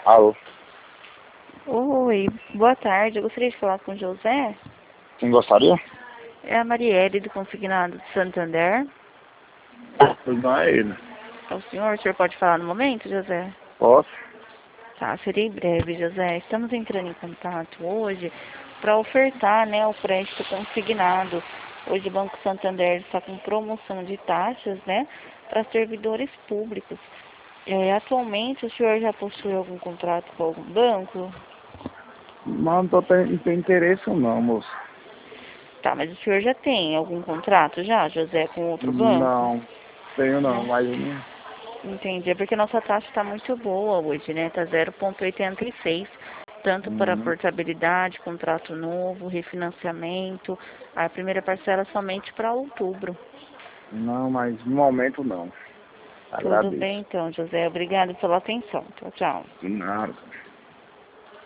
Alô, Oi, boa tarde. Eu gostaria de falar com o José. quem gostaria? É a Marielle do Consignado de Santander. Pois não é ele. É o senhor pode falar no momento, José? Posso? Tá, serei breve, José. Estamos entrando em contato hoje para ofertar, né, o crédito consignado. Hoje o Banco Santander está com promoção de taxas, né, para servidores públicos. Atualmente o senhor já possui algum contrato com algum banco? Mas não tem interesse não, moço. Tá, mas o senhor já tem algum contrato já, José, com outro banco? Não, tenho não, Não. mas eu não... Entendi. É porque nossa taxa está muito boa hoje, né? Tá 0,86, tanto para Uhum. portabilidade, contrato novo, refinanciamento. A primeira parcela somente para outubro. Não, mas no momento não. Tudo Agradeço. bem então, José. Obrigada pela atenção. Tchau, tchau. De nada.